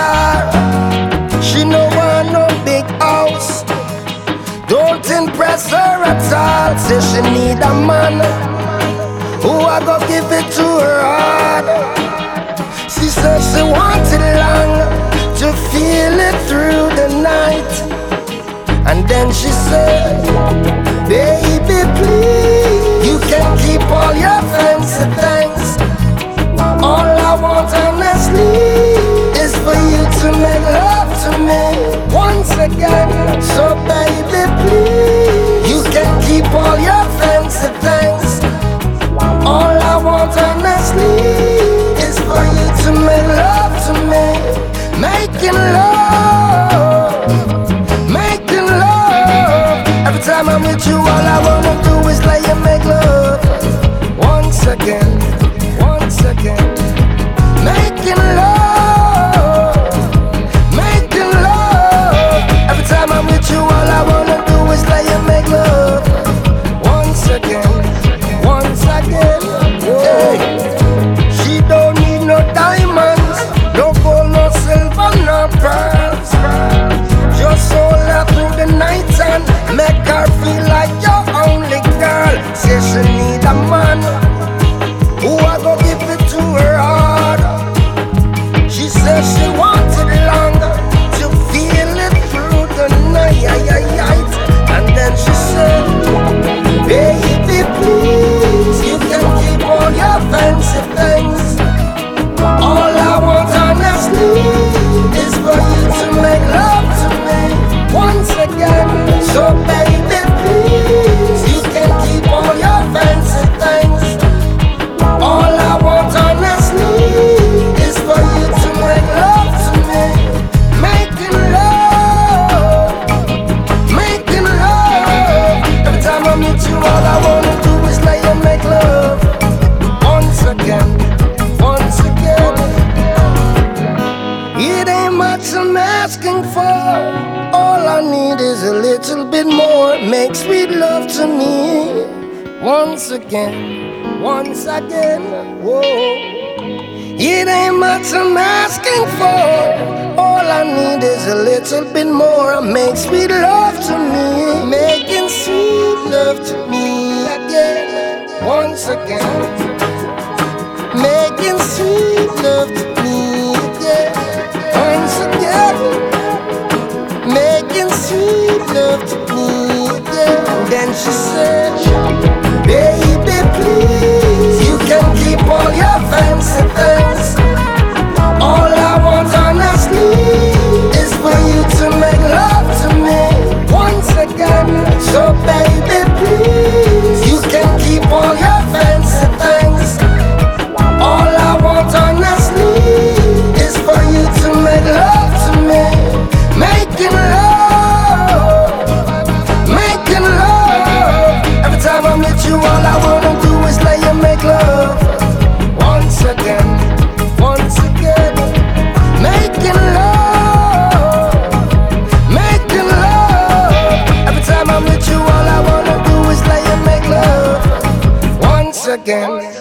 car. She no want no big house. Don't impress her at all. Say she need a man who I go give it to her heart. She said she want it long, to feel it through the night. And then she said, baby please, you can keep all your fancy things. All I want honestly is for you to make love to me once again. So baby please, you can keep all your fancy things. All I want honestly is for you to make love to me. Making love, making love. Every time I'm with you, all I wanna do is lay and make love. Once again, once again. Making love, making love. Every time I'm with you, all I wanna do is lay and make love. Once again, once again. Hey. She don't need no diamonds, no gold, no silver, no pearls. Just hold her through the night and make her feel like your only girl. Say she need a man who I go give it to her heart. She says she wants it longer, to feel it through the night. And then she said, baby please, you can keep all your fancy things. All I want honestly is for you to make love to me once again. So baby please, you can keep all your fancy things. All I want honestly is for you to make love to me. Making love, making love. Every time I meet you, all I wanna do is lay and make love. Once again, once again. It ain't much I'm asking for. All I need is a little bit more. Make sweet love to me. Once again, once again. Whoa. It ain't much I'm asking for. All I need is a little bit more. Make sweet love to me. Making sweet love to me again. Once again. Making sweet love to me again. Once again. Making sweet love to me again. Then she said, baby please, you can keep all your fancy things. All I want honestly is for you to make love to me once again. So baby please, you can keep all your fancy things. All I want honestly is for you to make love to me. Making love, making love. Every time I'm with you, all I wanna do is lay and make love. Once again, once again. Making love, making love. Every time I'm with you, all I wanna do is lay and make love. Once again.